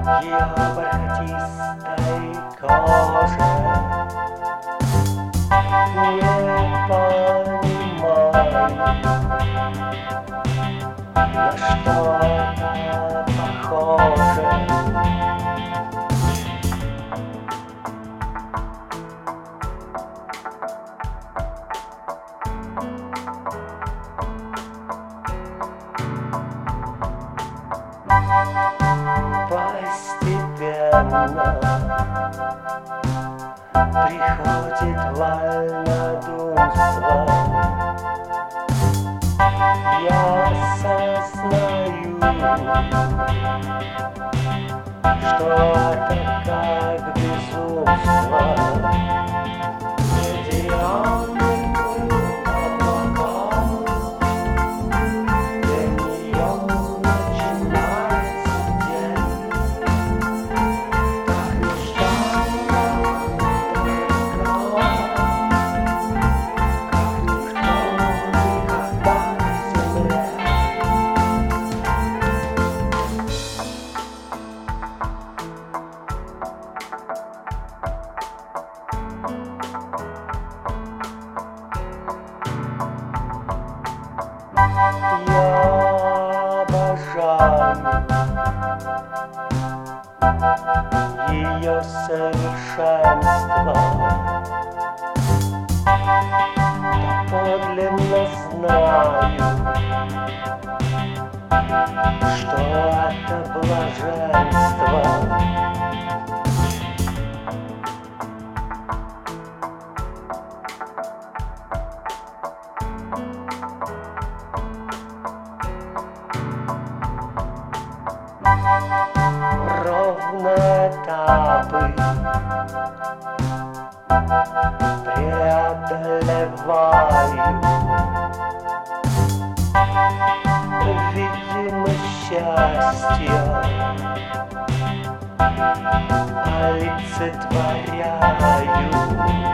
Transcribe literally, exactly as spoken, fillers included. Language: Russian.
ее бархатистой коже. Не понимаю, на что это похоже. Постепенно приходит вольнодумство. Я осознаю, что это как безумство. Медианный круг облаков, для нее начинается день. Так нежданно, так легко, как никто никогда на земле. Я обожаю ее совершенство. Доподлинно знаю, что это блаженство. Ровно этапы преодолеваю. Видимо, счастье олицетворяю.